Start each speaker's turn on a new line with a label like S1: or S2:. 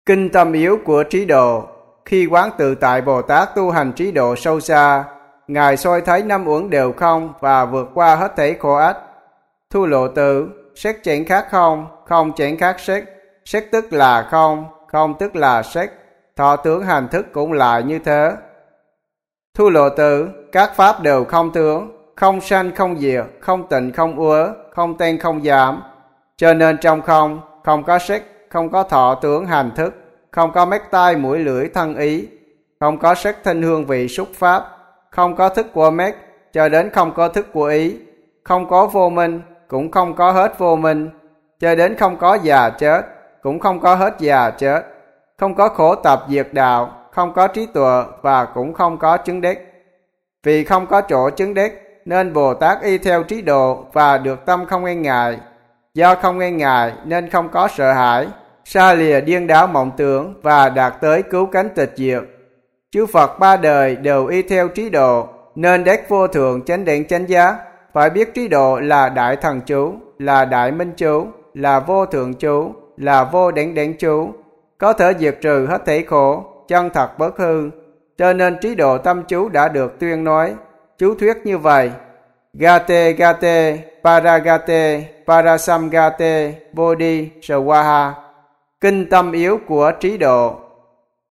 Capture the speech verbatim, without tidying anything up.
S1: Kinh tâm yếu của trí độ. Khi quán tự tại Bồ Tát tu hành trí độ sâu xa, Ngài soi thấy năm uẩn đều không và vượt qua hết thảy khổ ách. Thu Lộ Tử, sắc chẳng khác không, không chẳng khác sắc, sắc tức là không, không tức là sắc, thọ tướng hành thức cũng là như thế. Thu Lộ Tử, các pháp đều không tướng, không sanh không diệt, không tịnh không uớ, không tên không giảm. Cho nên trong không, không có sắc, không có thọ tướng hành thức, không có mắt tai mũi lưỡi thân ý, không có sắc thanh hương vị xúc pháp, không có thức của mắt, cho đến không có thức của ý, không có vô minh, cũng không có hết vô minh, cho đến không có già chết, cũng không có hết già chết, không có khổ tập diệt đạo, không có trí tuệ và cũng không có chứng đích. Vì không có chỗ chứng đích, nên Bồ Tát y theo trí độ và được tâm không e ngại. Do không e ngại nên không có sợ hãi, xa lìa điên đảo mộng tưởng và đạt tới cứu cánh tịch diệt. Chư Phật ba đời đều y theo trí độ, nên đắc vô thượng chánh đẳng chánh giác. Phải biết trí độ là đại thần chú, là đại minh chú, là vô thượng chú, là vô đẳng đẳng chú, có thể diệt trừ hết thảy khổ, chân thật bất hư. Cho nên trí độ tâm chú đã được tuyên nói, chú thuyết như vậy: Gate gate, paragate, parasamgate, bodhi, swaha. Kinh tâm yếu của trí độ.